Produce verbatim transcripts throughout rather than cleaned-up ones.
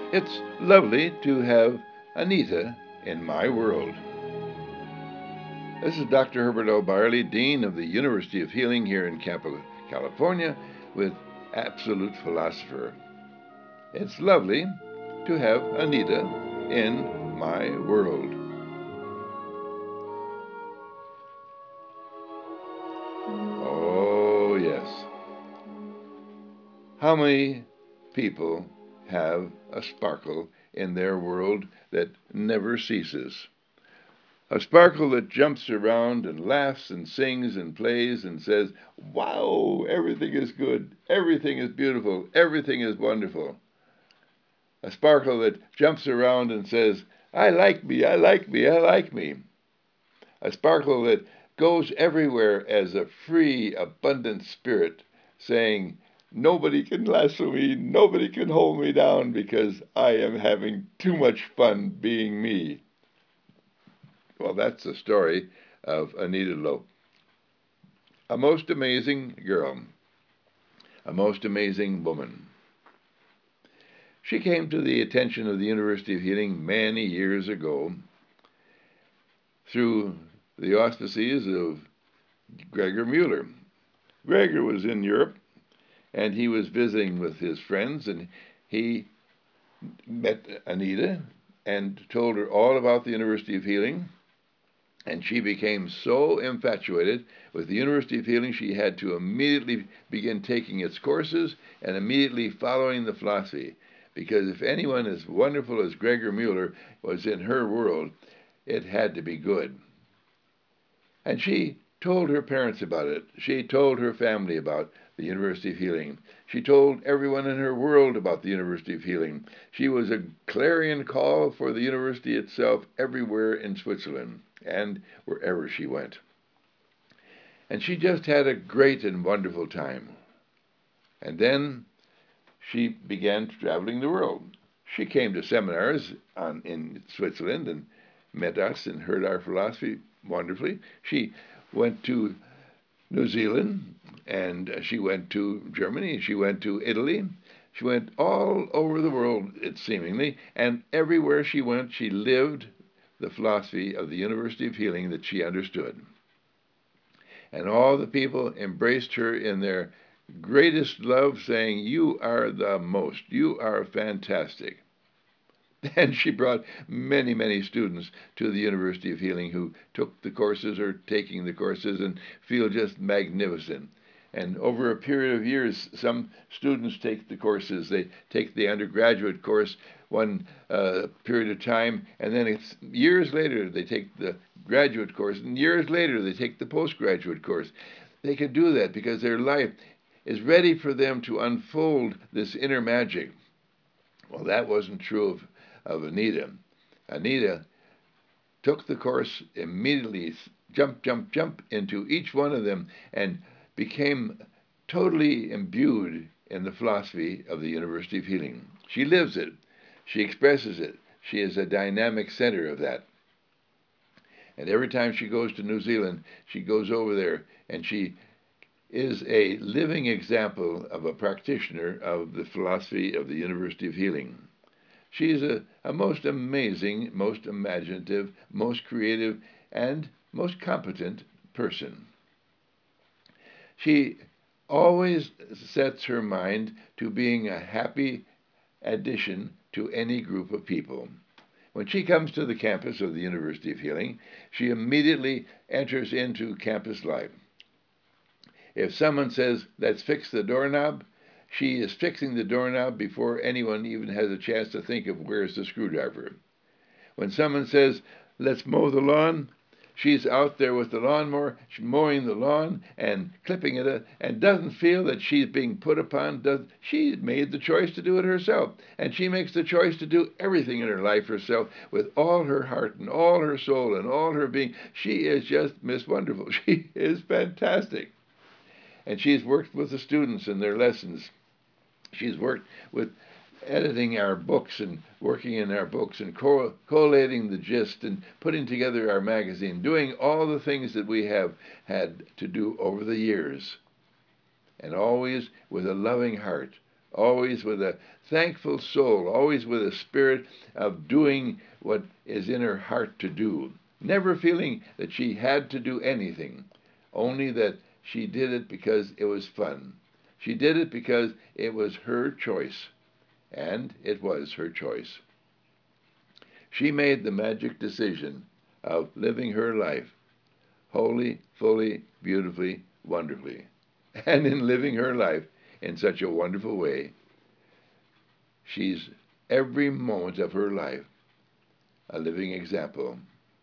It's lovely to have Anita in my world. This is Doctor Herbert L. Barley, Dean of the University of Healing here in California, with Absolute Philosopher. It's lovely to have Anita in my world. Oh, yes. How many people have a sparkle in their world that never ceases? A sparkle that jumps around and laughs and sings and plays and says, wow, everything is good, everything is beautiful, everything is wonderful. A sparkle that jumps around and says, I like me, I like me, I like me. A sparkle that goes everywhere as a free, abundant spirit, saying, nobody can lasso me, nobody can hold me down because I am having too much fun being me. Well, that's the story of Anita Lope. A most amazing girl, a most amazing woman. She came to the attention of the University of Healing many years ago through the auspices of Gregor Mueller. Gregor was in Europe, and he was visiting with his friends, and he met Anita and told her all about the University of Healing. And she became so infatuated with the University of Healing, she had to immediately begin taking its courses and immediately following the philosophy. Because if anyone as wonderful as Gregor Mueller was in her world, it had to be good. And she told her parents about it. She told her family about the University of Healing. She told everyone in her world about the University of Healing. She was a clarion call for the university itself everywhere in Switzerland and wherever she went. And she just had a great and wonderful time. And then she began traveling the world. She came to seminars on, in Switzerland and met us and heard our philosophy wonderfully. She went to New Zealand, and she went to Germany, she went to Italy, she went all over the world, it seemingly, and everywhere she went, she lived the philosophy of the University of Healing that she understood. And all the people embraced her in their greatest love, saying, you are the most, you are fantastic. And she brought many, many students to the University of Healing who took the courses or taking the courses and feel just magnificent. And over a period of years, some students take the courses. They take the undergraduate course one uh, period of time, and then it's years later they take the graduate course, and years later they take the postgraduate course. They can do that because their life is ready for them to unfold this inner magic. Well, that wasn't true of, of Anita. Anita took the course immediately, jump, jump, jump into each one of them, and became totally imbued in the philosophy of the University of Healing. She lives it. She expresses it. She is a dynamic center of that. And every time she goes to New Zealand, she goes over there and she is a living example of a practitioner of the philosophy of the University of Healing. She is a, a most amazing, most imaginative, most creative, and most competent person. She always sets her mind to being a happy addition to any group of people. When she comes to the campus of the University of Healing, she immediately enters into campus life. If someone says, let's fix the doorknob, she is fixing the doorknob before anyone even has a chance to think of where's the screwdriver. When someone says, let's mow the lawn, she's out there with the lawnmower, she's mowing the lawn and clipping it, and doesn't feel that she's being put upon. Does, she made the choice to do it herself, and she makes the choice to do everything in her life herself with all her heart and all her soul and all her being. She is just Miss Wonderful. She is fantastic. And she's worked with the students in their lessons. She's worked with editing our books and working in our books and co- collating the gist and putting together our magazine, doing all the things that we have had to do over the years, and always with a loving heart always with a thankful soul, always with a spirit of doing what is in her heart to do, never feeling that she had to do anything, only that she did it because it was fun. She did it because it was her choice, and it was her choice. She made the magic decision of living her life wholly, fully, beautifully, wonderfully. And in living her life in such a wonderful way, she's every moment of her life a living example.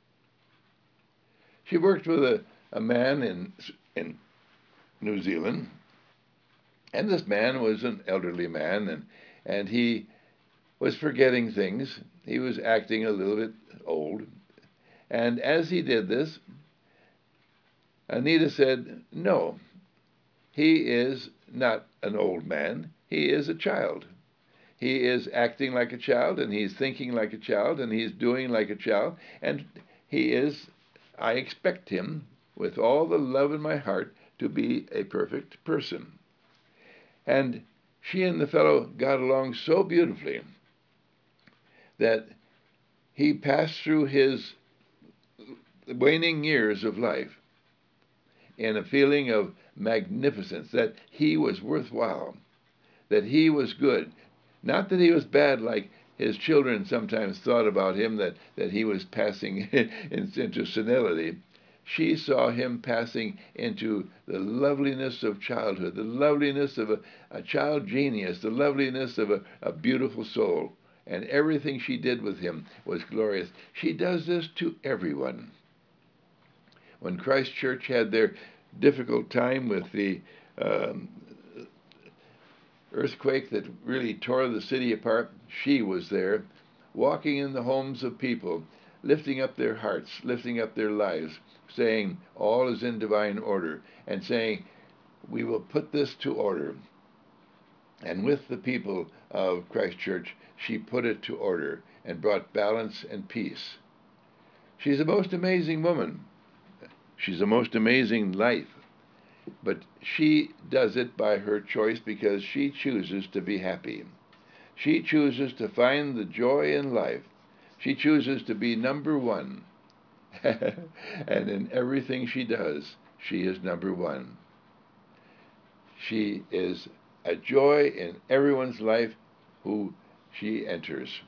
She worked with a, a man in, in New Zealand, and this man was an elderly man, and, and he was forgetting things. He was acting a little bit old. And as he did this, Anita said, "No, he is not an old man. He is a child. He is acting like a child, and he's thinking like a child, and he's doing like a child, and he is, I expect him, with all the love in my heart, to be a perfect person." And she and the fellow got along so beautifully that he passed through his waning years of life in a feeling of magnificence, that he was worthwhile, that he was good. Not that he was bad like his children sometimes thought about him, that, that he was passing into senility. She saw him passing into the loveliness of childhood, the loveliness of a, a child genius, the loveliness of a, a beautiful soul. And everything she did with him was glorious. She does this to everyone. When Christ Church had their difficult time with the um, earthquake that really tore the city apart, she was there, walking in the homes of people, lifting up their hearts, lifting up their lives, saying, all is in divine order, and saying, we will put this to order. And with the people of Christ Church, she put it to order and brought balance and peace. She's a most amazing woman. She's a most amazing life. But she does it by her choice because she chooses to be happy. She chooses to find the joy in life. She chooses to be number one. And in everything she does, she is number one. She is a joy in everyone's life who she enters.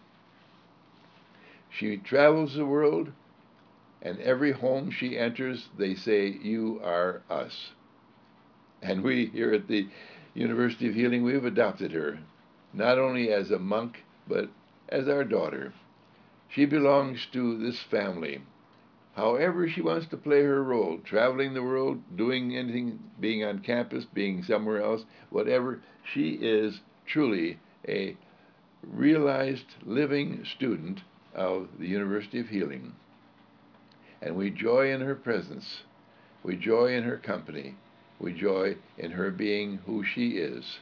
She travels the world, and every home she enters, they say, "You are us." And we here at the University of Healing, we've adopted her, not only as a monk, but as our daughter. She belongs to this family. However she wants to play her role, traveling the world, doing anything, being on campus, being somewhere else, whatever, she is truly a realized living student of the University of Healing. And we joy in her presence. We joy in her company. We joy in her being who she is.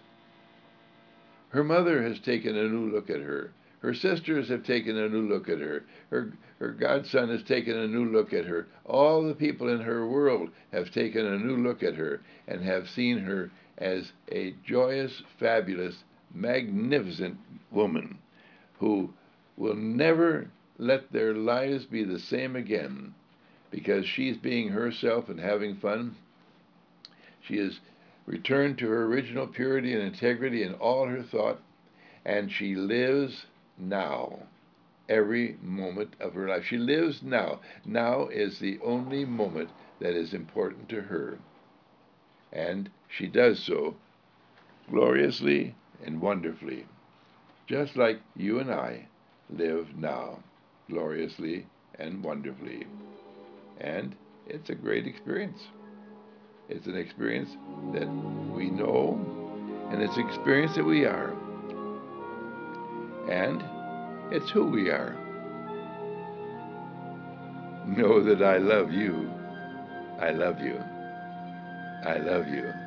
Her mother has taken a new look at her. Her sisters have taken a new look at her. Her, her godson has taken a new look at her. All the people in her world have taken a new look at her and have seen her as a joyous, fabulous, magnificent woman who will never let their lives be the same again because she's being herself and having fun. She has returned to her original purity and integrity in all her thought, and she lives now, every moment of her life. She lives now. Now is the only moment that is important to her. And she does so gloriously and wonderfully, just like you and I live now, gloriously and wonderfully. And it's a great experience. It's an experience that we know, and it's an experience that we are. And it's who we are. Know that I love you. I love you. I love you.